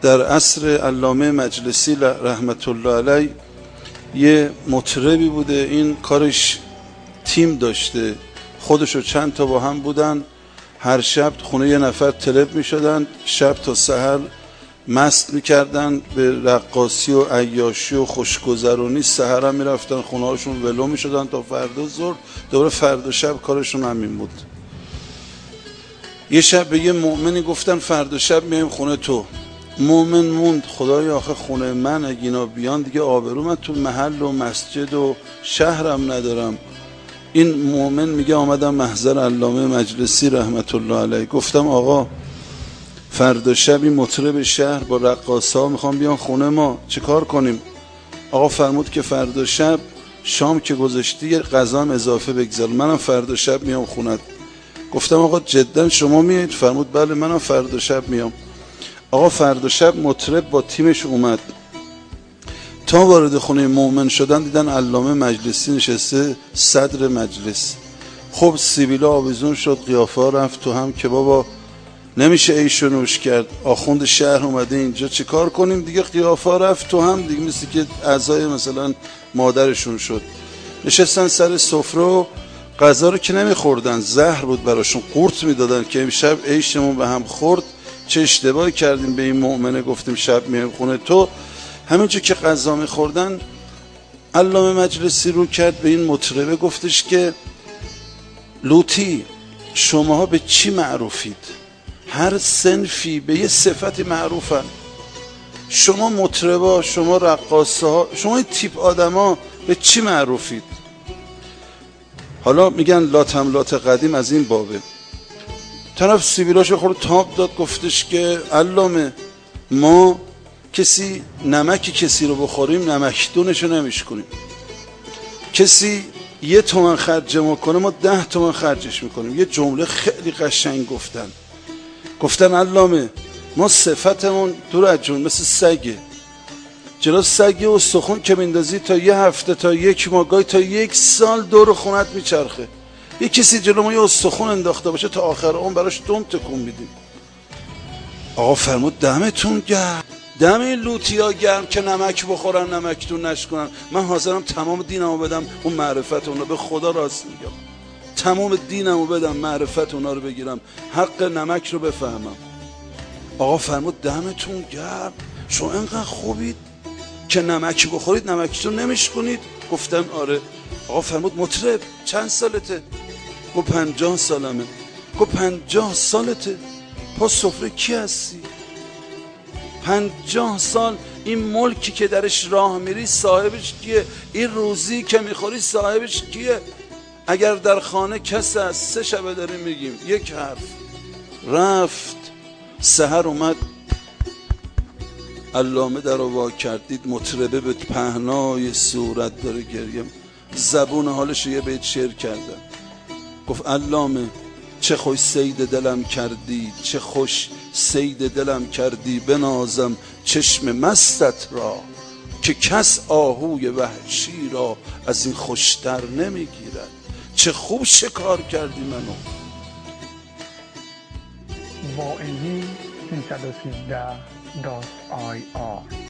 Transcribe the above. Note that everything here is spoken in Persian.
در عصر علامه مجلسی رحمت الله علیه یه مطربی بوده، این کارش تیم داشته، خودش و چند تا با هم بودن، هر شب خونه یه نفر طلب می شدن، شب تا سحر مست می کردن به رقاصی و عیاشی و خوشگذرونی، سحر هم می رفتن خونه هاشون ولو می شدن تا فردا ظهر، دوباره فردا شب کارشون همین بود. یه شب به یه مؤمنی گفتن فردا شب میایم خونه تو. مؤمن موند، خدایا آخه خونه من اگه اینا بیان دیگه آبرو من تو محل و مسجد و شهرم ندارم. این مؤمن میگه آمدم محضر علامه مجلسی رحمت الله علیه، گفتم آقا فردا شب این مطرب شهر با رقاصا میخوام بیان خونه ما، چه کار کنیم؟ آقا فرمود که فردا شب شام که گذاشتی یه غذا هم اضافه بگذار، منم فردا شب میام خونت. گفتم آقا جدا شما میایید؟ فرمود بله منم فردا شب میام. آقا فردا شب مطرب با تیمش اومد، تا وارد خونه مؤمن شدن دیدن علامه مجلسی نشسته صدر مجلس. خب سیبیلا آویزون شد، قیافه رفت تو هم که بابا نمیشه ایش و نوش کرد، آخوند شهر اومده اینجا چه کار کنیم دیگه. قیافه رفت تو هم دیگه، مثل که اعضای مثلا مادرشون شد. نشستن سر سفره و غذا رو که نمیخوردن، زهر بود براشون، قورت میدادن که امشب عیشمون به هم خورد، چه اشتباهی کردیم به این مؤمنه گفتیم شب میایم خونه تو. همینجور که غذا میخوردن علامه مجلسی رو کرد به این مطربه، گفتش که لوطی شماها به چی معروفید؟ هر صنفی به یه صفتی معروفن، شما مطربا، شما رقاصا، شما این تیپ آدما به چی معروفید؟ حالا میگن لات قدیم از این بابه. طرف سیبیلاشو خورد تاب داد، گفتش که علامه ما کسی نمکی کسی رو بخوریم نمک دونشو نمیشکنیم، کسی 1 تومن خرج ما کنه ما 10 تومن خرجش میکنیم. یه جمله خیلی قشنگ گفتن علامه ما صفتمون دور از جون مثل سگه، جلو سگ و سخون که میندازی تا 1 هفته تا 1 ماه گاهی تا 1 سال دور خونت میچرخه. یه کسی جلو ما یه استخون انداخته باشه تا آخر اون براش دم تکون میدیم. آقا فرمود دمتون گرم، دم این لوتیا گرم که نمک بخورن نمکتون نشکنن. من حاضرم تمام دینمو بدم اون معرفت اونا، به خدا راست میگم، تمام دینمو بدم معرفت اونا رو بگیرم، حق نمک رو بفهمم. آقا فرمود دمتون گرم، شما اینقدر خوبید که نمک بخورید نمکتون نمیشکنید؟ گفتن آره. آقا فرمود مطرب چند سالته؟ گفت 50 سالمه. گفت 50 سالته؟ پا سفره کی هستی؟ 50 سال این ملکی که درش راه میری صاحبش کیه؟ این روزی که میخوری صاحبش کیه؟ اگر در خانه کس هست 3 شبه داریم میگیم 1 حرف. رفت سحر اومد علامه در رو وا کردید، مطربه به پهنای صورت داره گریه، زبون حالش یه بیت شعر کردن. گفت علامه چه خوش صید دلم کردی، چه خوش صید دلم کردی، بنازم چشم مستت را که کس آهوی وحشی را از این خوشتر نمیگیرد. چه خوب شکار کردی منو. واعظی 313.ir